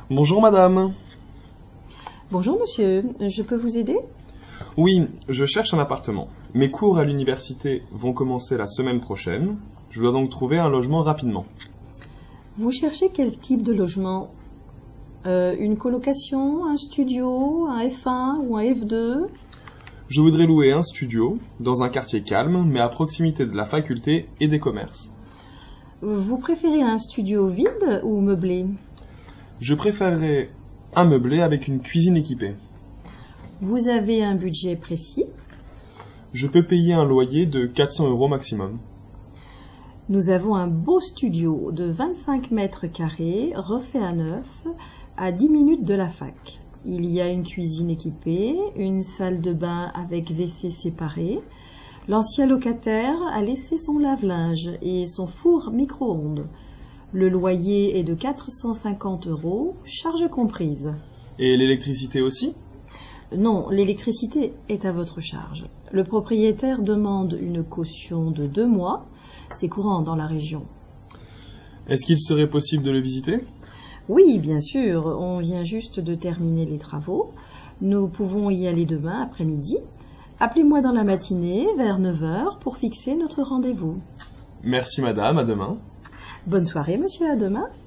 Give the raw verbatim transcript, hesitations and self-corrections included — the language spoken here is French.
Bonjour madame. Bonjour monsieur, je peux vous aider? Oui, je cherche un appartement. Mes cours à l'université vont commencer la semaine prochaine. Je dois donc trouver un logement rapidement. Vous cherchez quel type de logement? Euh, une colocation, un studio, un F un ou un F deux? Je voudrais louer un studio dans un quartier calme, mais à proximité de la faculté et des commerces. Vous préférez un studio vide ou meublé? Je préférerais un meublé avec une cuisine équipée. Vous avez un budget précis? Je peux payer un loyer de quatre cents euros maximum. Nous avons un beau studio de vingt-cinq mètres carrés, refait à neuf, à dix minutes de la fac. Il y a une cuisine équipée, une salle de bain avec W C séparé. L'ancien locataire a laissé son lave-linge et son four micro-ondes. Le loyer est de quatre cent cinquante euros, charges comprises. Et l'électricité aussi? Non, l'électricité est à votre charge. Le propriétaire demande une caution de deux mois. C'est courant dans la région. Est-ce qu'il serait possible de le visiter? Oui, bien sûr, on vient juste de terminer les travaux. Nous pouvons y aller demain après-midi. Appelez-moi dans la matinée, vers neuf heures, pour fixer notre rendez-vous. Merci madame, à demain. Bonne soirée, monsieur, à demain.